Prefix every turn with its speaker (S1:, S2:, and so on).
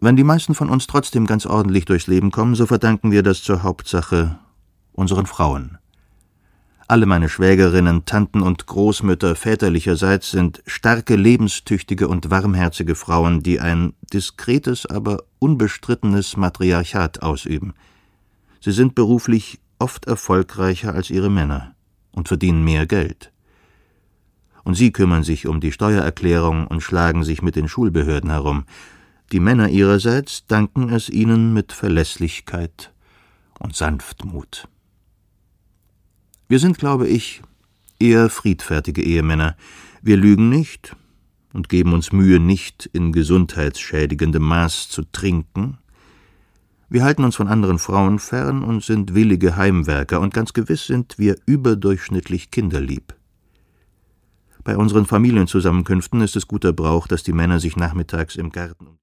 S1: Wenn die meisten von uns trotzdem ganz ordentlich durchs Leben kommen, so verdanken wir das zur Hauptsache unseren Frauen. Alle meine Schwägerinnen, Tanten und Großmütter väterlicherseits sind starke, lebenstüchtige und warmherzige Frauen, die ein diskretes, aber unbestrittenes Matriarchat ausüben. Sie sind beruflich oft erfolgreicher als ihre Männer und verdienen mehr Geld. Und sie kümmern sich um die Steuererklärung und schlagen sich mit den Schulbehörden herum. Die Männer ihrerseits danken es ihnen mit Verlässlichkeit und Sanftmut. Wir sind, glaube ich, eher friedfertige Ehemänner. Wir lügen nicht und geben uns Mühe, nicht in gesundheitsschädigendem Maß zu trinken. Wir halten uns von anderen Frauen fern und sind willige Heimwerker, und ganz gewiss sind wir überdurchschnittlich kinderlieb. Bei unseren Familienzusammenkünften ist es guter Brauch, dass die Männer sich nachmittags im Garten